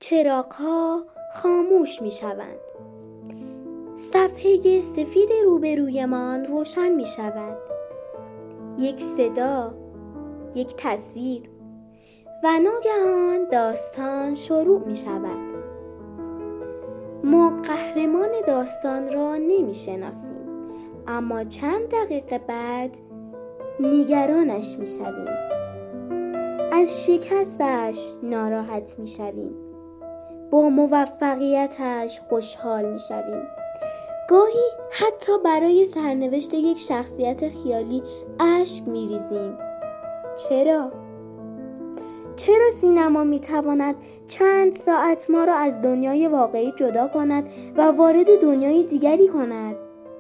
چراغ‌ها خاموش می‌شوند. صفحه سفید روبرویمان روشن می‌شود. یک صدا، یک تصویر و ناگهان داستان شروع می‌شود. ما قهرمان داستان را نمی‌شناسیم، اما چند دقیقه بعد نگرانش می‌شویم. از شکستش ناراحت می‌شویم. با موفقیتش خوشحال می‌شویم. گاهی حتی برای سرنوشت یک شخصیت خیالی اشک می‌ریزیم. چرا سینما می‌تواند چند ساعت ما را از دنیای واقعی جدا کند و وارد دنیای دیگری کند؟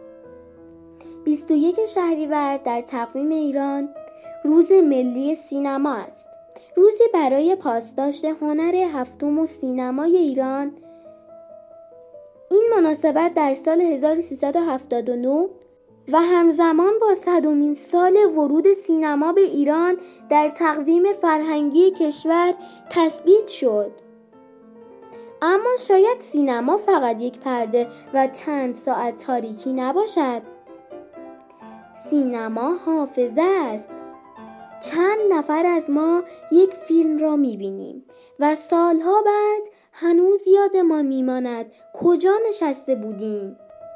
21 شهریور در تقویم ایران روز ملی سینما است. روزی برای پاسداشت هنر هفتم و سینمای ایران. این مناسبت در سال 1379 و همزمان با 100مین سال ورود سینما به ایران در تقویم فرهنگی کشور تثبیت شد. اما شاید سینما فقط یک پرده و چند ساعت تاریکی نباشد. سینما حافظه است. چند نفر از ما یک فیلم را می‌بینیم و سالها بعد هنوز یادمان می‌ماند کجا نشسته بودیم،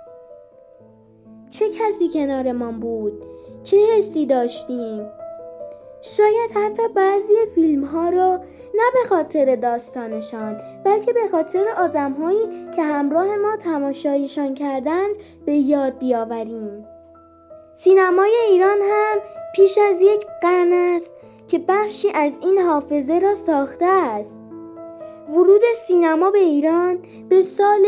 چه کسی کنارمان بود، چه حسی داشتیم. شاید حتی بعضی فیلم‌ها را نه به خاطر داستانشان، بلکه به خاطر آدم‌هایی که همراه ما تماشایشان کردند به یاد بیاوریم. سینمای ایران هم پیش از یک قرن است که بخشی از این حافظه را ساخته است. ورود سینما به ایران به سال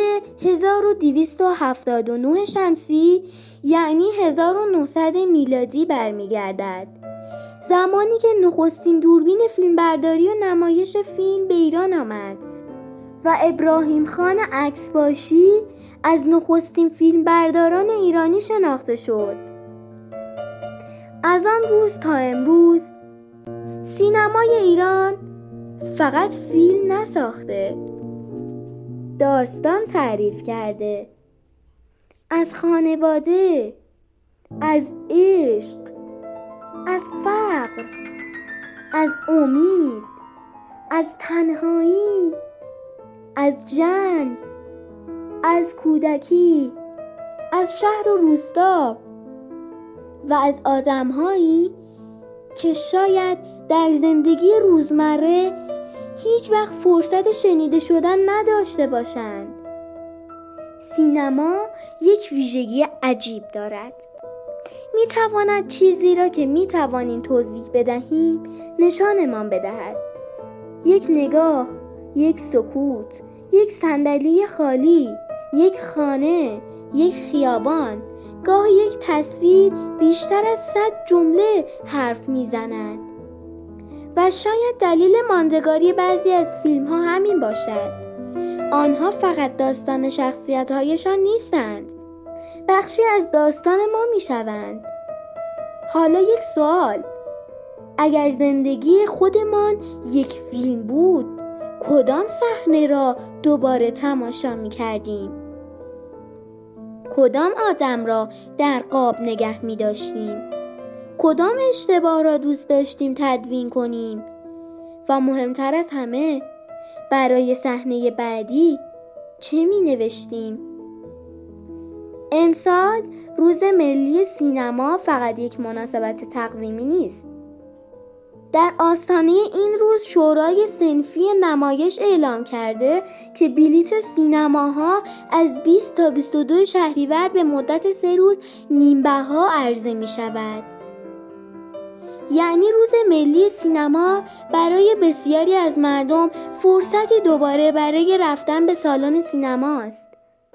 1279 شمسی یعنی 1900 میلادی برمیگردد. زمانی که نخستین دوربین فیلمبرداری و نمایش فیلم به ایران آمد و ابراهیم خان عکسباشی از نخستین فیلمبرداران ایرانی شناخته شد. از آن روز تا امروز سینمای ایران فقط فیلم نساخته، داستان تعریف کرده. از خانواده، از عشق، از فقر، از امید، از تنهایی، از جنگ، از کودکی، از شهر و روستا و از آدم‌هایی که شاید در زندگی روزمره هیچ وقت فرصت شنیده شدن نداشته باشند. سینما یک ویژگی عجیب دارد. می‌تواند چیزی را که می‌توانیم توضیح بدهیم نشانمان بدهد. یک نگاه، یک سکوت، یک صندلی خالی، یک خانه، یک خیابان، گاهی یک تصویر بیشتر از 100 جمله حرف می‌زند. و شاید دلیل ماندگاری بعضی از فیلم‌ها همین باشد. آنها فقط داستان شخصیت‌هایشان نیستند، بخشی از داستان ما می‌شوند. حالا یک سوال: اگر زندگی خودمان یک فیلم بود، کدام صحنه را دوباره تماشا می‌کردیم؟ کدام آدم را در قاب نگه می‌داشتیم؟ کدام اشتباه را دوست داشتیم تدوین کنیم؟ و مهمتر از همه، برای صحنه بعدی چه می‌نوشتیم؟ امسال روز ملی سینما فقط یک مناسبت تقویمی نیست. در آستانه این روز شورای صنفی نمایش اعلام کرده که بلیت سینماها از 20 تا 22 شهریور به مدت 3 روز نیم‌بها عرضه می‌شود. یعنی روز ملی سینما برای بسیاری از مردم فرصتی دوباره برای رفتن به سالن سینما است.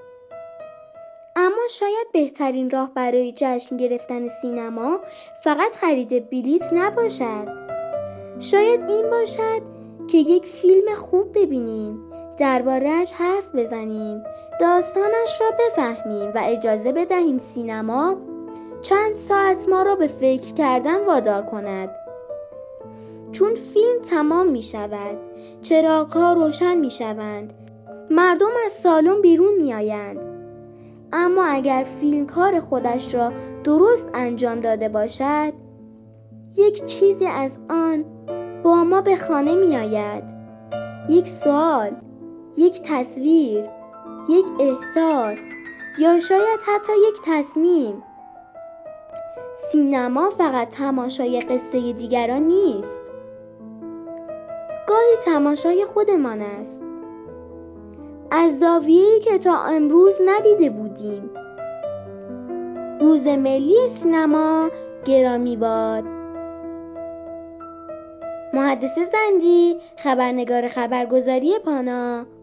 اما شاید بهترین راه برای جشن گرفتن سینما فقط خرید بلیت نباشد. شاید این باشد که یک فیلم خوب ببینیم، درباره‌اش حرف بزنیم، داستانش را بفهمیم و اجازه بدهیم سینما چند ساعت ما را به فکر کردن وادار کند. چون فیلم تمام می شود چراغ‌ها روشن می‌شوند. مردم از سالن بیرون می‌آیند. اما اگر فیلم کار خودش را درست انجام داده باشد، یک چیزی از آن با ما به خانه می‌آید. یک سوال، یک تصویر، یک احساس یا شاید حتی یک تصمیم. سینما فقط تماشای قصه دیگران نیست. گاهی تماشای خودمان است. از زاویه‌ای که تا امروز ندیده بودیم. روز ملی سینما گرامی باد. محدث زندی، خبرنگار خبرگزاری پانا.